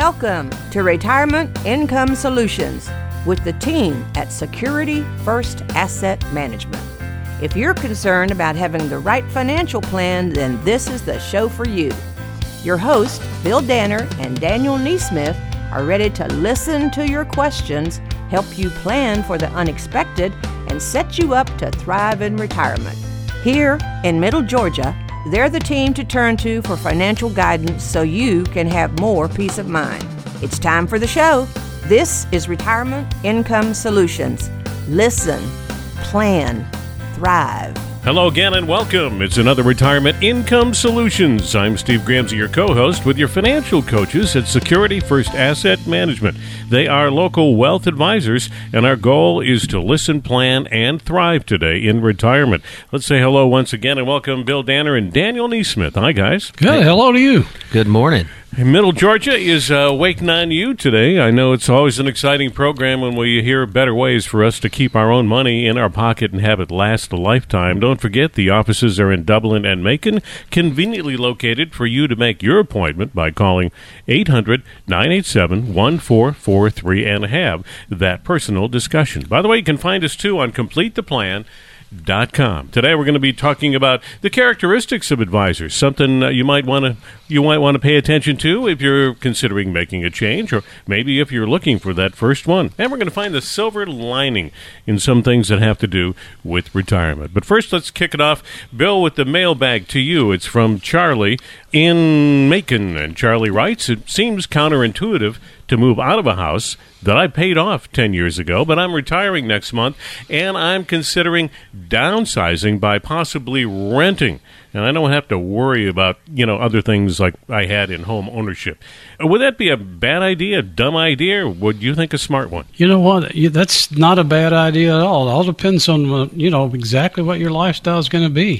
Welcome to Retirement Income Solutions with the team at Security First Asset Management. If you're concerned about having the right financial plan, then this is the show for you. Your hosts, Bill Danner and Daniel Neesmith, are ready to listen to your questions, help you plan for the unexpected, and set you up to thrive in retirement. Here in Middle Georgia, they're the team to turn to for financial guidance so you can have more peace of mind. It's time for the show. This is Retirement Income Solutions. Listen, plan, thrive. Hello again and welcome. It's another Retirement Income Solutions. I'm Steve Gramsey, your co-host, with your financial coaches at Security First Asset Management. They are local wealth advisors, and our goal is to listen, plan, and thrive today in retirement. Let's say hello once again and welcome Bill Danner and Daniel Neesmith. Hi, guys. Good. Hello to you. Good morning. Middle Georgia is waiting on you today. I know it's always an exciting program when we hear better ways for us to keep our own money in our pocket and have it last a lifetime. Don't forget, the offices are in Dublin and Macon, conveniently located for you to make your appointment by calling 800-987-1443 and have that personal discussion. By the way, you can find us, too, on CompleteThePlan.com. Today we're going to be talking about the characteristics of advisors, something you might want to pay attention to if you're considering making a change, or maybe if you're looking for that first one. And we're going to find the silver lining in some things that have to do with retirement. But first, let's kick it off, Bill, with the mailbag to you. It's from Charlie in Macon, and Charlie writes, "It seems counterintuitive to move out of a house that I paid off 10 years ago, but I'm retiring next month, and I'm considering downsizing by possibly renting. And I don't have to worry about, other things like I had in home ownership. Would that be a bad idea, a dumb idea, or would you think a smart one?" You know what? That's not a bad idea at all. It all depends on, exactly what your lifestyle is going to be.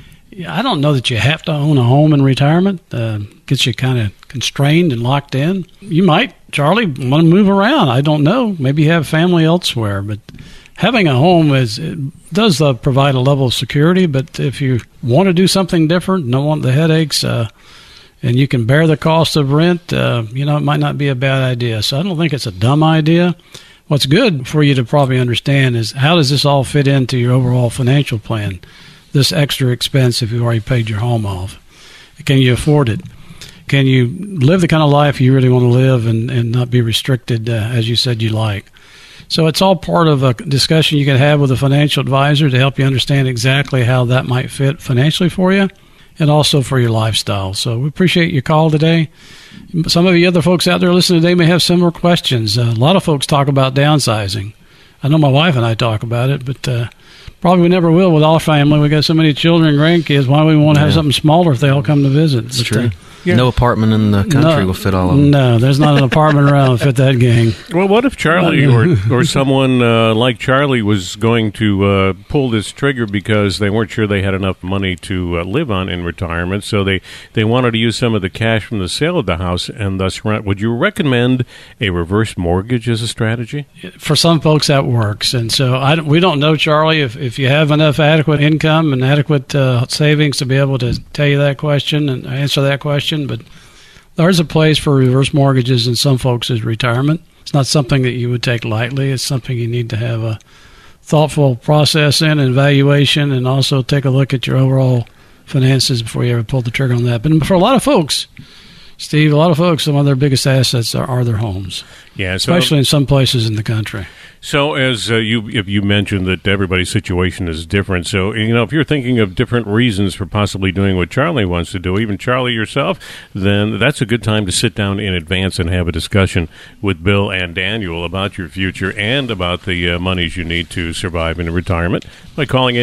I don't know that you have to own a home in retirement. Gets you kind of constrained and locked in. You might, Charlie, want to move around. I don't know. Maybe you have family elsewhere. But having a home does provide a level of security. But if you want to do something different, don't want the headaches, and you can bear the cost of rent, it might not be a bad idea. So I don't think it's a dumb idea. What's good for you to probably understand is, how does this all fit into your overall financial plan? This extra expense if you've already paid your home off. Can you afford it? Can you live the kind of life you really want to live and not be restricted, as you said you like? So it's all part of a discussion you can have with a financial advisor to help you understand exactly how that might fit financially for you and also for your lifestyle. So we appreciate your call today. Some of you other folks out there listening today may have similar questions. A lot of folks talk about downsizing. I know my wife and I talk about it, but probably we never will with our family. We got so many children and grandkids. Why do we want to have something smaller if they all come to visit? It's true. No apartment in the country will fit all of them. No, there's not an apartment around to fit that gang. Well, what if Charlie or someone like Charlie was going to pull this trigger because they weren't sure they had enough money to live on in retirement, so they wanted to use some of the cash from the sale of the house and thus rent? Would you recommend a reverse mortgage as a strategy? For some folks, that works. And so we don't know, Charlie, if you have enough adequate income and adequate savings to be able to tell you that question and answer that question. But there's a place for reverse mortgages in some folks' retirement. It's not something that you would take lightly. It's something you need to have a thoughtful process in and evaluation, and also take a look at your overall finances before you ever pull the trigger on that. But for a lot of folks, Steve, some of their biggest assets are their homes. Yeah, especially in some places in the country. So as you mentioned that everybody's situation is different, so if you're thinking of different reasons for possibly doing what Charlie wants to do, even Charlie yourself, then that's a good time to sit down in advance and have a discussion with Bill and Daniel about your future and about the monies you need to survive in retirement by calling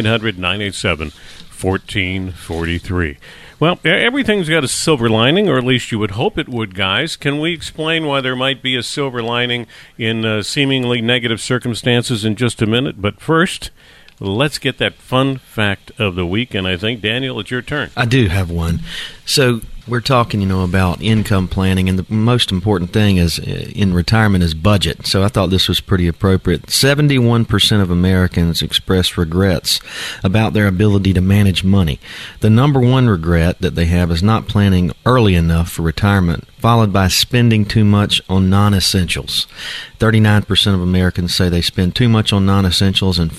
800-987-1443. Well, everything's got a silver lining, or at least you would hope it would, guys. Can we explain why there might be a silver lining in seemingly negative circumstances in just a minute? But first, let's get that fun fact of the week, and I think, Daniel, it's your turn. I do have one. So We're talking, about income planning, and the most important thing is in retirement is budget. So I thought this was pretty appropriate. 71% of Americans express regrets about their ability to manage money. The number one regret that they have is not planning early enough for retirement, followed by spending too much on non-essentials. 39% of Americans say they spend too much on non-essentials, and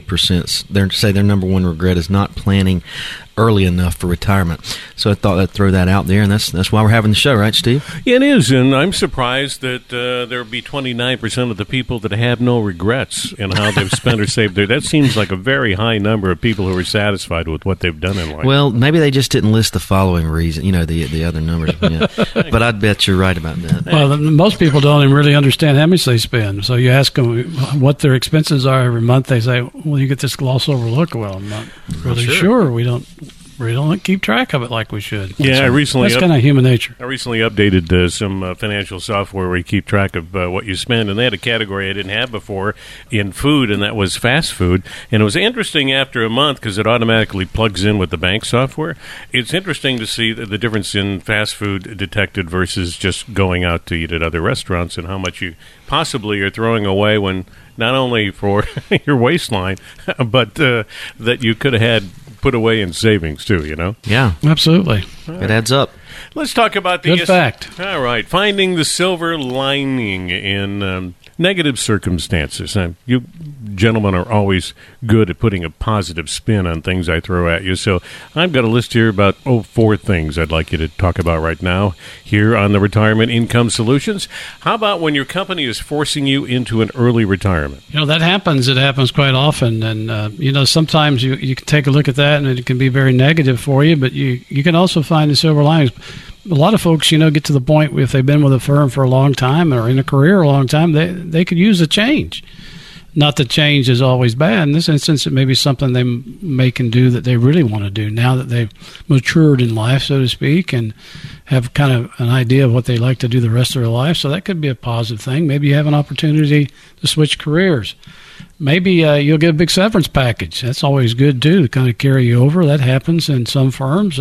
48% say their number one regret is not planning early enough for retirement. So I thought I'd throw that out there, and that's why we're having the show, right, Steve? Yeah, it is, and I'm surprised that there would be 29% of the people that have no regrets in how they've spent or saved their. That seems like a very high number of people who are satisfied with what they've done in life. Well, maybe they just didn't list the following reason, the other numbers. Yeah. But I'd bet you're right about that. Well, most people don't even really understand how much they spend. So you ask them what their expenses are every month, they say, well, you get this gloss over look. Well, I'm not really sure. We don't keep track of it like we should. Yeah, so I recently that's kind of human nature. I recently updated some financial software where you keep track of what you spend, and they had a category I didn't have before in food, and that was fast food. And it was interesting after a month because it automatically plugs in with the bank software. It's interesting to see the difference in fast food detected versus just going out to eat at other restaurants, and how much you possibly are throwing away when not only for your waistline, but that you could have had put away in savings too, Yeah. Absolutely. It adds up. Let's talk about the... Good fact. All right. Finding the silver lining in negative circumstances. You gentlemen are always good at putting a positive spin on things I throw at you, so I've got a list here about 4 things I'd like you to talk about right now here on the Retirement Income Solutions. How about when your company is forcing you into an early retirement? That happens. It happens quite often, and sometimes you can take a look at that, and it can be very negative for you, but you can also find the silver linings. A lot of folks, get to the point where if they've been with a firm for a long time or in a career a long time, they could use a change. Not that change is always bad. In this instance, it may be something they can do that they really want to do now that they've matured in life, so to speak, and have kind of an idea of what they like to do the rest of their life. So that could be a positive thing. Maybe you have an opportunity to switch careers. Maybe you'll get a big severance package. That's always good, too, to kind of carry you over. That happens in some firms.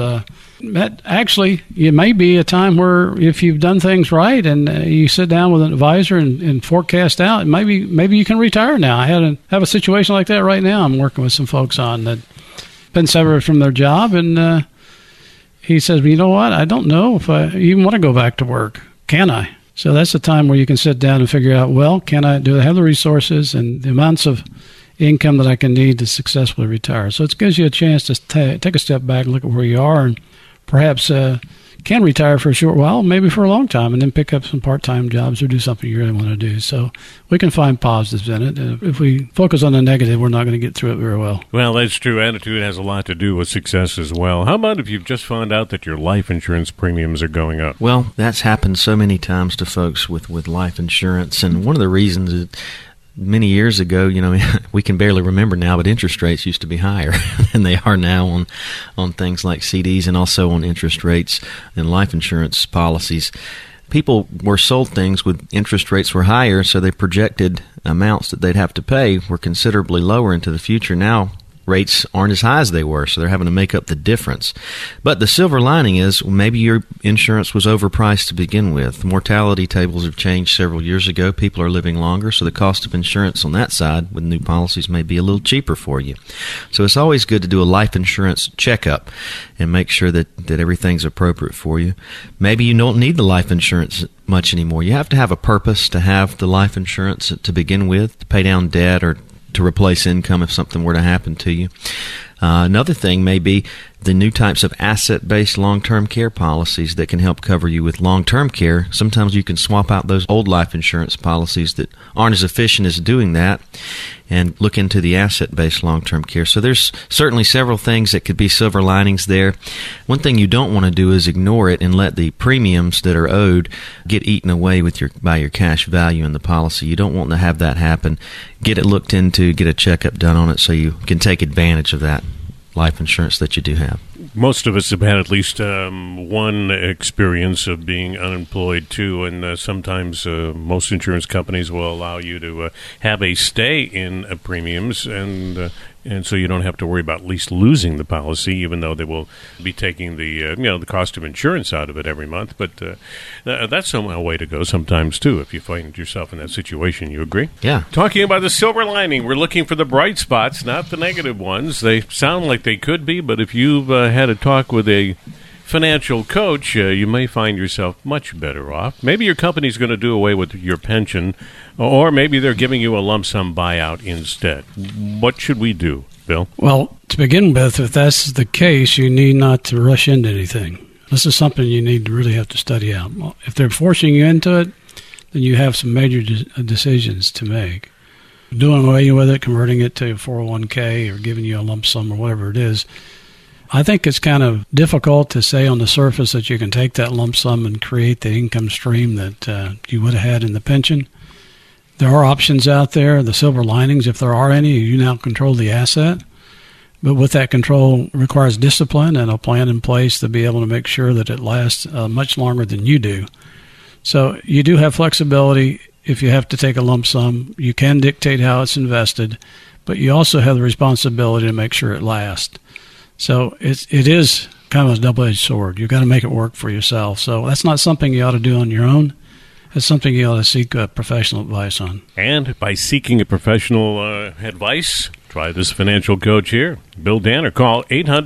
It may be a time where if you've done things right and you sit down with an advisor and forecast out, maybe you can retire now. I have a situation like that right now. I'm working with some folks on that been severed from their job, and he says, well, you know what? I don't know if I even want to go back to work. Can I? So that's the time where you can sit down and figure out, do I have the resources and the amounts of income that I can need to successfully retire? So it gives you a chance to take a step back and look at where you are, and perhaps can retire for a short while, maybe for a long time, and then pick up some part-time jobs or do something you really want to do. So we can find positives in it. If we focus on the negative, we're not going to get through it very well. Well, that's true. Attitude has a lot to do with success as well. How about if you've just found out that your life insurance premiums are going up? Well, that's happened so many times to folks with life insurance, and one of the reasons is many years ago, we can barely remember now, but interest rates used to be higher than they are now on things like CDs and also on interest rates and life insurance policies. People were sold things with interest rates were higher, so they projected amounts that they'd have to pay were considerably lower into the future. Now, rates aren't as high as they were, so they're having to make up the difference. But the silver lining is maybe your insurance was overpriced to begin with. Mortality tables have changed several years ago. People are living longer, so the cost of insurance on that side with new policies may be a little cheaper for you. So it's always good to do a life insurance checkup and make sure that everything's appropriate for you. Maybe you don't need the life insurance much anymore. You have to have a purpose to have the life insurance to begin with, to pay down debt or to replace income if something were to happen to you. Another thing may be the new types of asset-based long-term care policies that can help cover you with long-term care. Sometimes you can swap out those old life insurance policies that aren't as efficient as doing that and look into the asset-based long-term care. So there's certainly several things that could be silver linings there. One thing you don't want to do is ignore it and let the premiums that are owed get eaten away by your cash value in the policy. You don't want to have that happen. Get it looked into, get a checkup done on it so you can take advantage of that life insurance that you do have. most of us have had at least one experience of being unemployed, too, and sometimes most insurance companies will allow you to have a stay in premiums, and so you don't have to worry about at least losing the policy, even though they will be taking the the cost of insurance out of it every month. But that's a way to go sometimes, too, if you find yourself in that situation. You agree? Yeah. Talking about the silver lining, we're looking for the bright spots, not the negative ones. They sound like they could be, but if you've had a talk with a financial coach, you may find yourself much better off. Maybe your company's going to do away with your pension, or maybe they're giving you a lump sum buyout instead. What should we do, Bill? Well, to begin with, if that's the case, you need not to rush into anything. This is something you need to really have to study out. Well, if they're forcing you into it, then you have some major decisions to make. Doing away with it, converting it to a 401k, or giving you a lump sum or whatever it is, I think it's kind of difficult to say on the surface that you can take that lump sum and create the income stream that you would have had in the pension. There are options out there, the silver linings, if there are any. You now control the asset. But with that control requires discipline and a plan in place to be able to make sure that it lasts much longer than you do. So you do have flexibility. If you have to take a lump sum, you can dictate how it's invested, but you also have the responsibility to make sure it lasts. So it is kind of a double-edged sword. You've got to make it work for yourself. So that's not something you ought to do on your own. It's something you ought to seek professional advice on. And by seeking a professional advice, try this financial coach here, Bill Danner. Call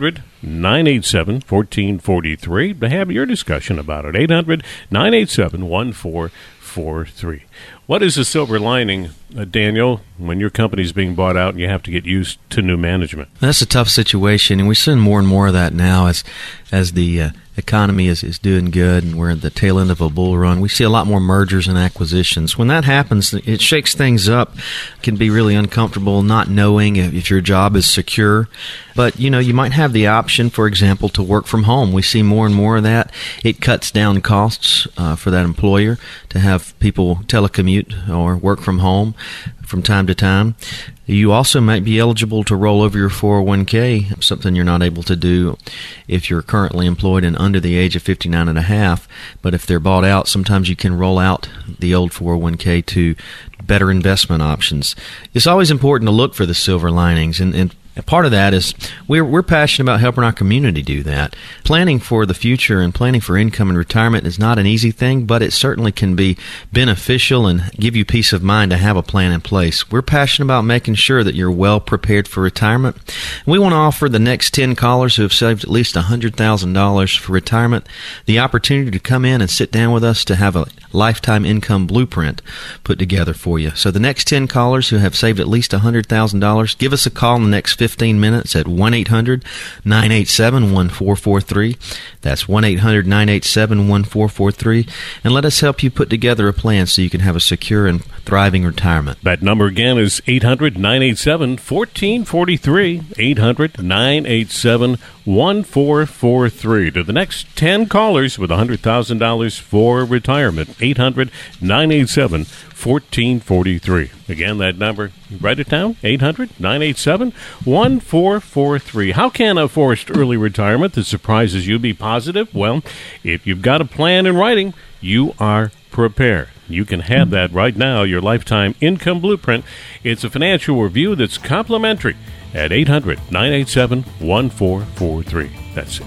800-987-1443 to have your discussion about it. 800-987-1443. What is the silver lining, Daniel, when your company's being bought out and you have to get used to new management? That's a tough situation, and we're seeing more and more of that now as the economy is doing good and we're at the tail end of a bull run. We see a lot more mergers and acquisitions. When that happens, it shakes things up. It can be really uncomfortable not knowing if your job is secure. But, you might have the option, for example, to work from home. We see more and more of that. It cuts down costs for that employer to have people telecommute or work from home from time to time. You also might be eligible to roll over your 401k, something you're not able to do if you're currently employed and under the age of 59 and a half. But if they're bought out, sometimes you can roll out the old 401k to better investment options. It's always important to look for the silver linings, and part of that is we're passionate about helping our community do that. Planning for the future and planning for income and retirement is not an easy thing, but it certainly can be beneficial and give you peace of mind to have a plan in place. We're passionate about making sure that you're well prepared for retirement. We want to offer the next 10 callers who have saved at least $100,000 for retirement the opportunity to come in and sit down with us to have a lifetime income blueprint put together for you. So the next 10 callers who have saved at least $100,000, give us a call in the next 15 minutes at 1-800-987-1443. That's 1-800-987-1443. And let us help you put together a plan so you can have a secure and thriving retirement. That number again is 800-987-1443. 800-987-1443. To the next 10 callers with $100,000 for retirement. 800-987-1443. Again, that number, write it down, 800-987-1443. How can a forced early retirement that surprises you be positive? Well, if you've got a plan in writing, you are prepared. You can have that right now, your lifetime income blueprint. It's a financial review that's complimentary at 800-987-1443. That's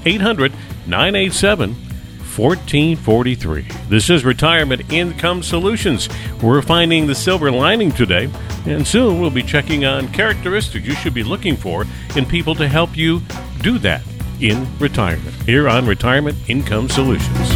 800-987-1443. This is Retirement Income Solutions. We're finding the silver lining today, and soon we'll be checking on characteristics you should be looking for in people to help you do that in retirement. Here on Retirement Income Solutions.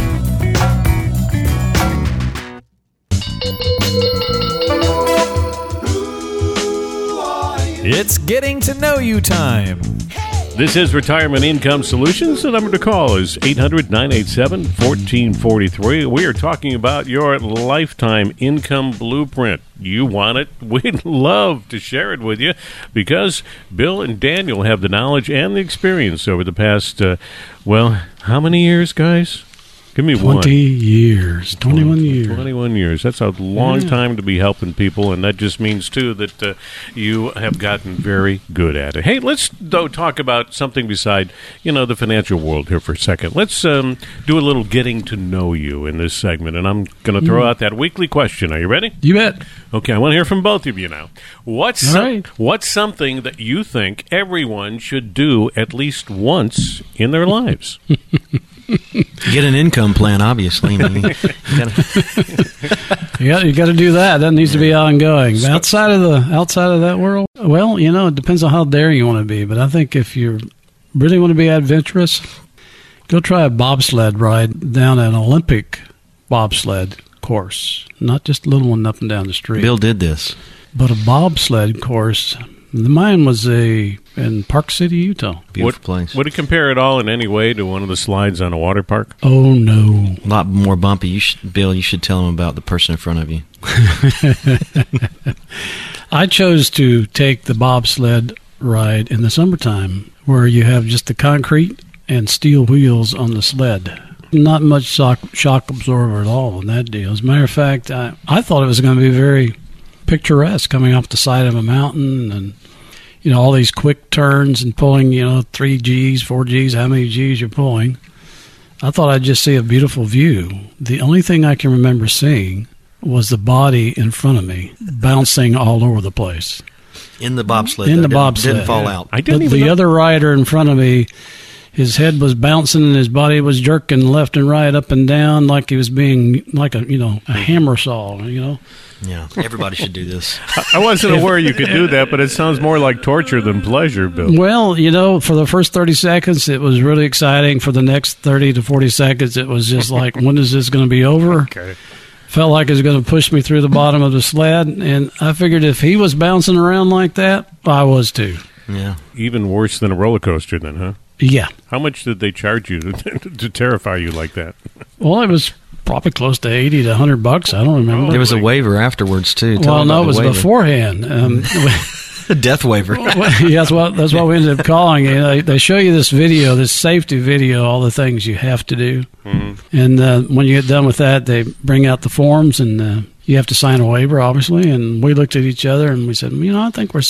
It's getting to know you time. This is Retirement Income Solutions. The number to call is 800-987-1443. We are talking about your lifetime income blueprint. You want it? We'd love to share it with you because Bill and Daniel have the knowledge and the experience over the past, how many years, guys? Give me 20 years. 21 years. 21 years. That's a long time to be helping people, and that just means, too, that you have gotten very good at it. Hey, let's, though, talk about something beside, the financial world here for a second. Let's do a little getting to know you in this segment, and I'm going to throw out that weekly question. Are you ready? You bet. Okay, I want to hear from both of you now. What's something that you think everyone should do at least once in their lives? Get an income plan, obviously. I mean, you got to do that. That needs to be ongoing. Outside of that world, well, it depends on how daring you want to be. But I think if you really want to be adventurous, go try a bobsled ride down an Olympic bobsled course, not just a little one up and down the street. Bill did this, but a bobsled course. Mine was in Park City, Utah. Beautiful place. Would it compare at all in any way to one of the slides on a water park? Oh, no. A lot more bumpy. Bill, you should tell him about the person in front of you. I chose to take the bobsled ride in the summertime, where you have just the concrete and steel wheels on the sled. Not much shock absorber at all in that deal. As a matter of fact, I thought it was going to be very picturesque, coming off the side of a mountain and all these quick turns and pulling 3 Gs, 4 Gs, how many Gs you're pulling. I thought I'd just see a beautiful view. The only thing I can remember seeing was the body in front of me bouncing all over the place. In the bobsled. Didn't fall out. I didn't even the other rider in front of me, his head was bouncing and his body was jerking left and right, up and down, like he was being like a hammer saw, Yeah, everybody should do this. I wasn't aware you could do that, but it sounds more like torture than pleasure, Bill. Well, for the first 30 seconds, it was really exciting. For the next 30 to 40 seconds, it was just like, when is this going to be over? Okay. Felt like it was going to push me through the bottom of the sled, and I figured if he was bouncing around like that, I was too. Yeah. Even worse than a roller coaster then, huh? Yeah. How much did they charge you to terrify you like that? Well, it was probably close to $80 to $100. I don't remember. There was a waiver afterwards too. Well, no, it was beforehand. A death waiver. Yeah, that's what we ended up calling it. They show you this video, this safety video, all the things you have to do, and when you get done with that, they bring out the forms and you have to sign a waiver, obviously. And we looked at each other and we said, I think we're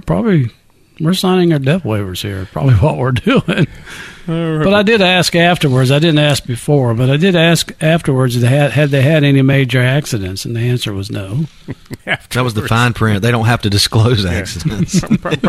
signing our death waivers here. Probably what we're doing. But I did ask afterwards. I didn't ask before, but I did ask afterwards had they had any major accidents, and the answer was no. That was the fine print. They don't have to disclose accidents.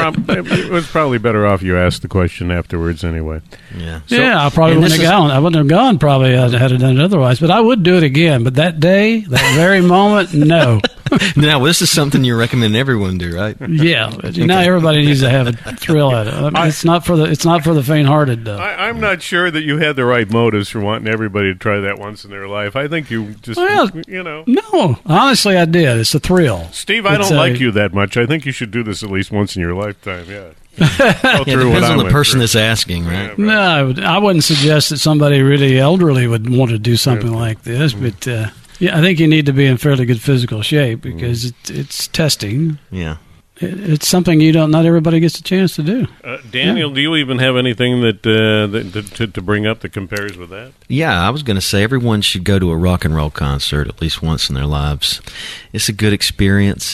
It was probably better off you asked the question afterwards anyway. Yeah. I probably wouldn't have gone. I wouldn't have gone probably had I done it otherwise. But I would do it again. But that day, that very moment, no. Now, this is something you recommend everyone do, right? Yeah. Now everybody needs to have a thrill at it. It's not for the faint-hearted, though. I'm not sure that you had the right motives for wanting everybody to try that once in their life. I think you just, No, honestly, I did. It's a thrill. Steve, I don't like you that much. I think you should do this at least once in your lifetime, yeah. It depends on the person that's asking, right? Yeah, right? No, I wouldn't suggest that somebody really elderly would want to do something like this, but I think you need to be in fairly good physical shape because it's testing. Yeah. It's something not everybody gets a chance to do. Daniel, do you even have anything that to bring up that compares with that? Yeah, I was going to say everyone should go to a rock and roll concert at least once in their lives. It's a good experience.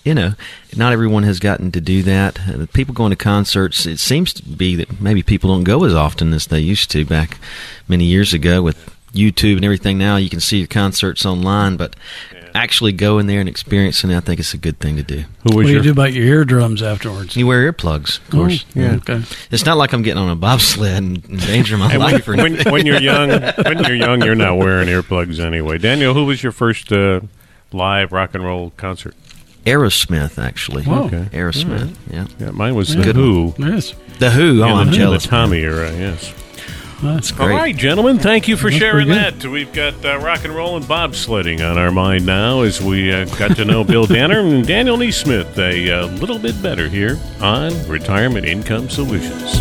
Not everyone has gotten to do that. People going to concerts, it seems to be that maybe people don't go as often as they used to back many years ago with YouTube and everything. Now you can see your concerts online, but actually go in there and experience it, I think it's a good thing to do. What do you do about your eardrums afterwards? You wear earplugs, of course. Yeah. Okay. It's not like I'm getting on a bobsled and endangering my life. When you're young, you're not wearing earplugs anyway. Daniel, who was your first live rock and roll concert? Aerosmith, actually. Whoa. Okay. Aerosmith, yeah. Mine was The Who. Yes. The Who, I'm jealous. The Tommy era, yes. That's great. All right, gentlemen, thank you for sharing that. We've got rock and roll and bobsledding on our mind now as we got to know Bill Danner and Daniel Neesmith a little bit better here on Retirement Income Solutions.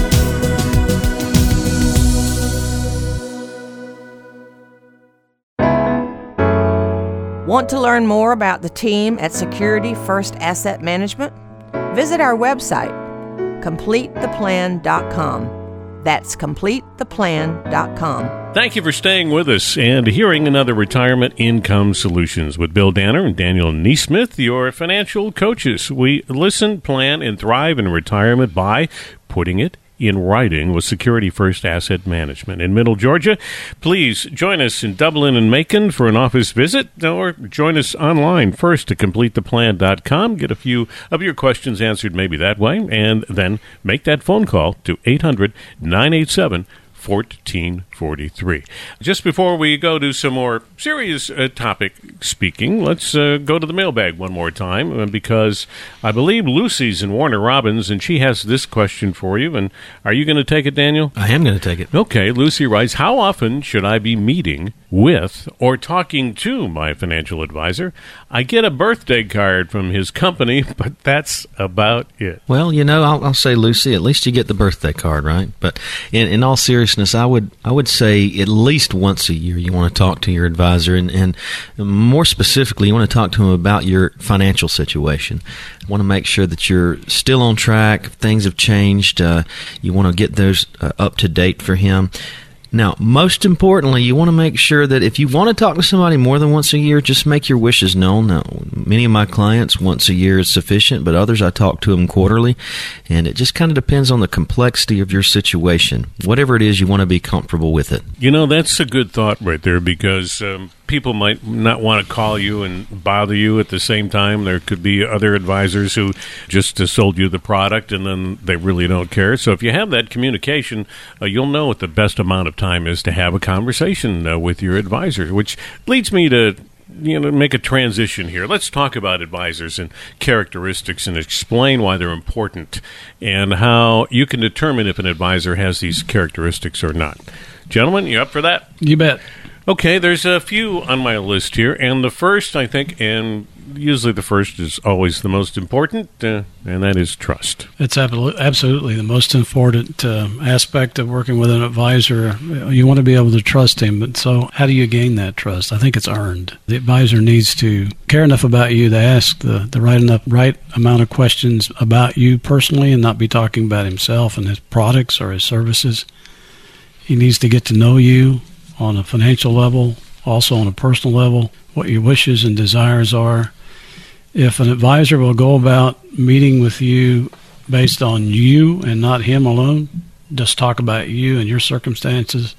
Want to learn more about the team at Security First Asset Management? Visit our website, CompleteThePlan.com. That's CompleteThePlan.com. Thank you for staying with us and hearing another Retirement Income Solutions with Bill Danner and Daniel Neesmith, your financial coaches. We listen, plan, and thrive in retirement by putting it in writing with Security First Asset Management in Middle Georgia. Please join us in Dublin and Macon for an office visit, or join us online first at CompleteThePlan.com. Get a few of your questions answered maybe that way, and then make that phone call to 800-987-1443. Just before we go to some more serious topic speaking, let's go to the mailbag one more time, because I believe Lucy's in Warner Robins, and she has this question for you. And are you going to take it, Daniel? I am going to take it. Okay. Lucy writes, how often should I be meeting with or talking to my financial advisor? I get a birthday card from his company, but that's about it. Well, I'll say, Lucy, at least you get the birthday card, right? But in all seriousness, I would say at least once a year you want to talk to your advisor, and more specifically, you want to talk to him about your financial situation. You want to make sure that you're still on track. If things have changed, you want to get those up to date for him. Now, most importantly, you want to make sure that if you want to talk to somebody more than once a year, just make your wishes known. Now, many of my clients, once a year is sufficient, but others I talk to them quarterly, and it just kind of depends on the complexity of your situation. Whatever it is, you want to be comfortable with it. That's a good thought right there, because people might not want to call you and bother you at the same time. There could be other advisors who just sold you the product, and then they really don't care. So if you have that communication, you'll know what the best amount of time is to have a conversation with your advisor, which leads me to make a transition here. Let's talk about advisors and characteristics and explain why they're important and how you can determine if an advisor has these characteristics or not. Gentlemen, you up for that? You bet. Okay, there's a few on my list here, and the first, I think, and usually the first is always the most important, and that is trust. It's absolutely the most important aspect of working with an advisor. You want to be able to trust him, but so how do you gain that trust? I think it's earned. The advisor needs to care enough about you to ask the right amount of questions about you personally, and not be talking about himself and his products or his services. He needs to get to know you on a financial level, also on a personal level, what your wishes and desires are. If an advisor will go about meeting with you based on you and not him alone, just talk about you and your circumstances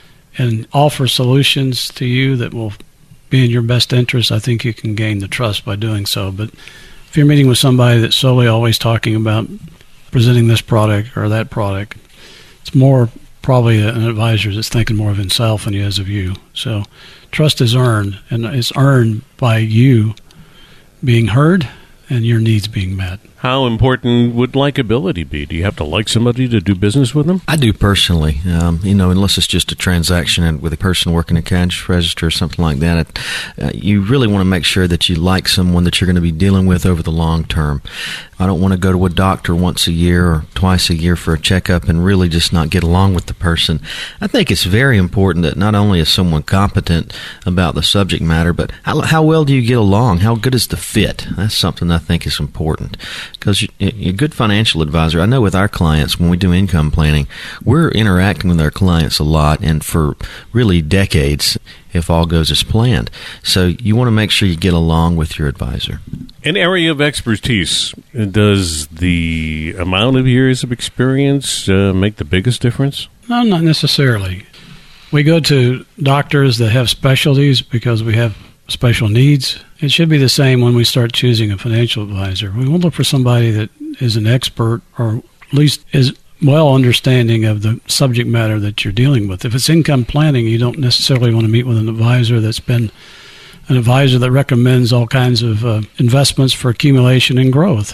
and offer solutions to you that will be in your best interest, I think you can gain the trust by doing so. But if you're meeting with somebody that's solely always talking about presenting this product or that product, it's more probably an advisor that's thinking more of himself than he is of you. So trust is earned, and it's earned by you being heard and your needs being met. How important would likability be? Do you have to like somebody to do business with them? I do personally. Unless it's just a transaction with a person working a cash register or something like that, you really want to make sure that you like someone that you're going to be dealing with over the long term. I don't want to go to a doctor once a year or twice a year for a checkup and really just not get along with the person. I think it's very important that not only is someone competent about the subject matter, but how well do you get along? How good is the fit? That's something I think is important. Because a good financial advisor, I know with our clients, when we do income planning, we're interacting with our clients a lot and for really decades, if all goes as planned. So you want to make sure you get along with your advisor. An area of expertise, does the amount of years of experience make the biggest difference? No, not necessarily. We go to doctors that have specialties because we have special needs. It should be the same when we start choosing a financial advisor. We want to look for somebody that is an expert, or at least is well understanding of the subject matter that you're dealing with. If it's income planning, you don't necessarily want to meet with an advisor that's been an advisor that recommends all kinds of investments for accumulation and growth.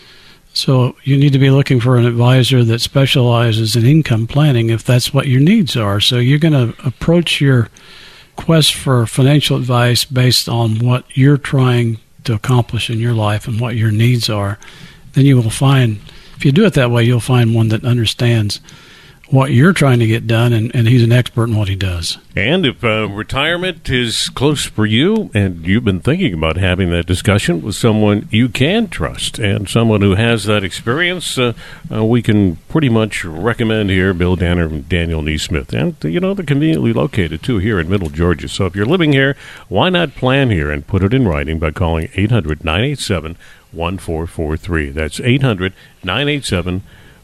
So you need to be looking for an advisor that specializes in income planning if that's what your needs are. So you're going to approach your quest for financial advice based on what you're trying to accomplish in your life and what your needs are. Then you will find, if you do it that way, you'll find one that understands what you're trying to get done, and he's an expert in what he does. And if retirement is close for you and you've been thinking about having that discussion with someone you can trust and someone who has that experience, we can pretty much recommend here Bill Danner and Daniel Neesmith. And, they're conveniently located, too, here in Middle Georgia. So if you're living here, why not plan here and put it in writing by calling 800-987-1443. That's 800-987-1443.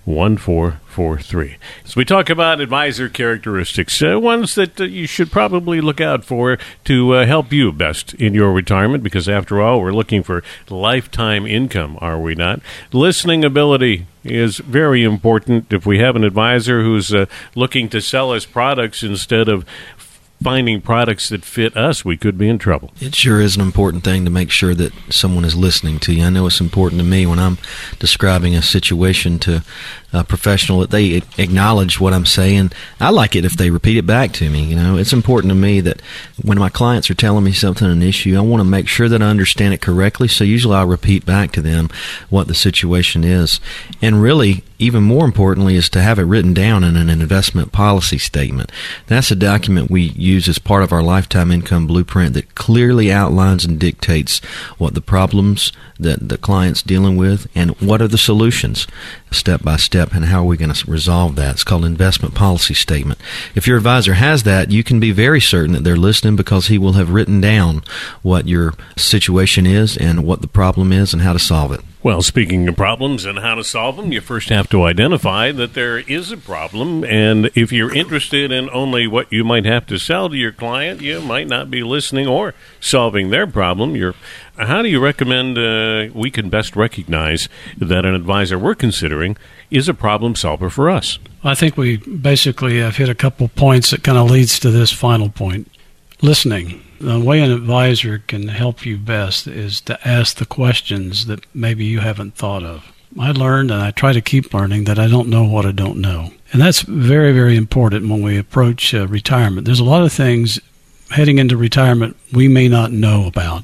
1443. So we talk about advisor characteristics, ones that you should probably look out for to help you best in your retirement, because after all, we're looking for lifetime income, are we not? Listening ability is very important. If we have an advisor who's looking to sell us products instead of finding products that fit us, we could be in trouble. It sure is an important thing to make sure that someone is listening to you. I know it's important to me when I'm describing a situation to a professional that they acknowledge what I'm saying. I like it if they repeat it back to me. It's important to me that when my clients are telling me something, an issue, I want to make sure that I understand it correctly. So usually I'll repeat back to them what the situation is. And really, even more importantly, is to have it written down in an investment policy statement. That's a document we use as part of our lifetime income blueprint that clearly outlines and dictates what the problems that the client's dealing with and what are the solutions step by step and how are we going to resolve that. It's called an investment policy statement. If your advisor has that, you can be very certain that they're listening because he will have written down what your situation is and what the problem is and how to solve it. Well, speaking of problems and how to solve them, you first have to identify that there is a problem, and if you're interested in only what you might have to sell to your client, you might not be listening or solving their problem. How do you recommend we can best recognize that an advisor we're considering is a problem solver for us? I think we basically have hit a couple points that kind of leads to this final point. Listening. The way an advisor can help you best is to ask the questions that maybe you haven't thought of. I learned, and I try to keep learning, that I don't know what I don't know. And that's very, very important when we approach retirement. There's a lot of things heading into retirement we may not know about.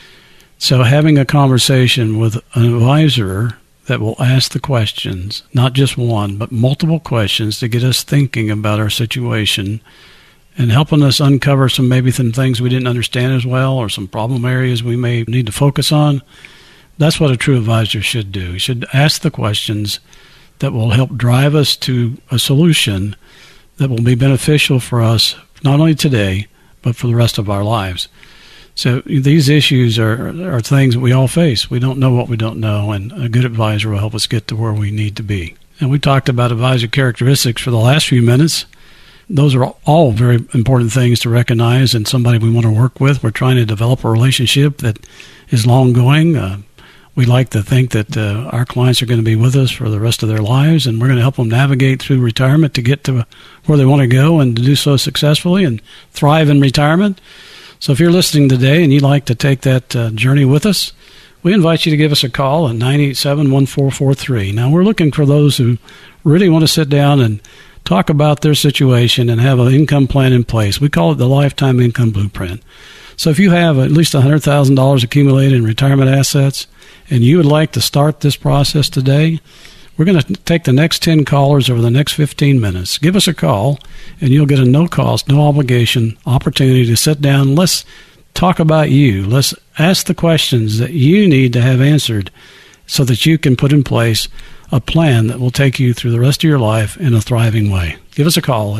So having a conversation with an advisor that will ask the questions, not just one, but multiple questions to get us thinking about our situation and helping us uncover some things we didn't understand as well, or some problem areas we may need to focus on. That's what a true advisor should do. He should ask the questions that will help drive us to a solution that will be beneficial for us, not only today, but for the rest of our lives. So these issues are things that we all face. We don't know what we don't know, and a good advisor will help us get to where we need to be. And we talked about advisor characteristics for the last few minutes. Those are all very important things to recognize in somebody we want to work with. We're trying to develop a relationship that is long going. We like to think that our clients are going to be with us for the rest of their lives, and we're going to help them navigate through retirement to get to where they want to go and to do so successfully and thrive in retirement. So if you're listening today and you'd like to take that journey with us, we invite you to give us a call at 987-1443. Now, we're looking for those who really want to sit down and talk about their situation and have an income plan in place. We call it the Lifetime Income Blueprint. So if you have at least $100,000 accumulated in retirement assets and you would like to start this process today, we're going to take the next 10 callers over the next 15 minutes. Give us a call, and you'll get a no-cost, no-obligation opportunity to sit down. Let's talk about you. Let's ask the questions that you need to have answered so that you can put in place a plan that will take you through the rest of your life in a thriving way. Give us a call at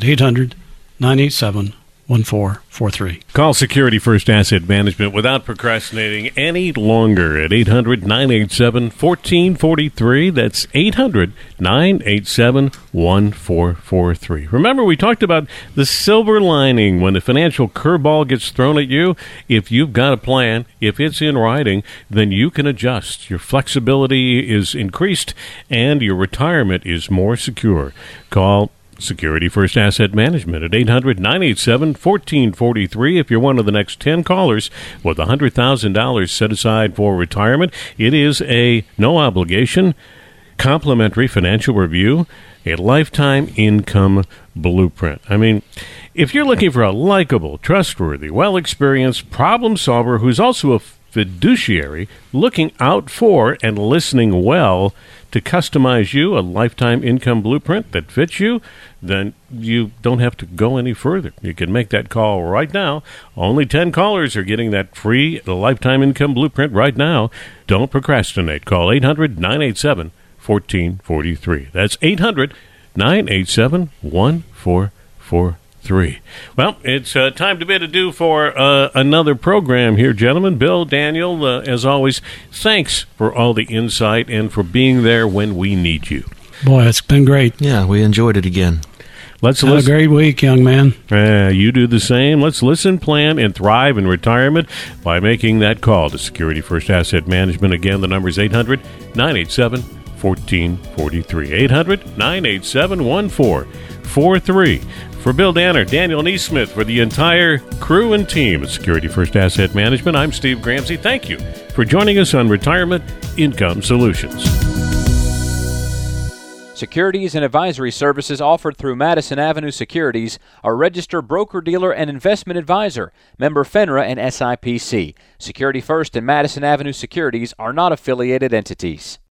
800-987-1443. Call Security First Asset Management without procrastinating any longer at 800-987-1443. That's 800-987-1443. Remember, we talked about the silver lining when the financial curveball gets thrown at you. If you've got a plan, if it's in writing, then you can adjust. Your flexibility is increased and your retirement is more secure. Call Security First Asset Management at 800-987-1443. If you're one of the next 10 callers with $100,000 set aside for retirement, it is a no-obligation, complimentary financial review, a lifetime income blueprint. I mean, if you're looking for a likable, trustworthy, well-experienced problem solver who's also a fiduciary looking out for and listening well to customize you a lifetime income blueprint that fits you, then you don't have to go any further. You can make that call right now. Only 10 callers are getting that free lifetime income blueprint right now. Don't procrastinate. Call 800-987-1443. That's 800-987-1443. Well, it's time to bid adieu for another program here, gentlemen. Bill, Daniel, as always, thanks for all the insight and for being there when we need you. Boy, it's been great. Yeah, we enjoyed it again. Let's Have listen. a great week, young man. You do the same. Let's listen, plan, and thrive in retirement by making that call to Security First Asset Management. Again, the number is 800-987-1443. 800-987-1443. For Bill Danner, Daniel Neesmith, for the entire crew and team at Security First Asset Management, I'm Steve Gramsci. Thank you for joining us on Retirement Income Solutions. Securities and advisory services offered through Madison Avenue Securities, a registered broker-dealer and investment advisor, member FINRA and SIPC. Security First and Madison Avenue Securities are not affiliated entities.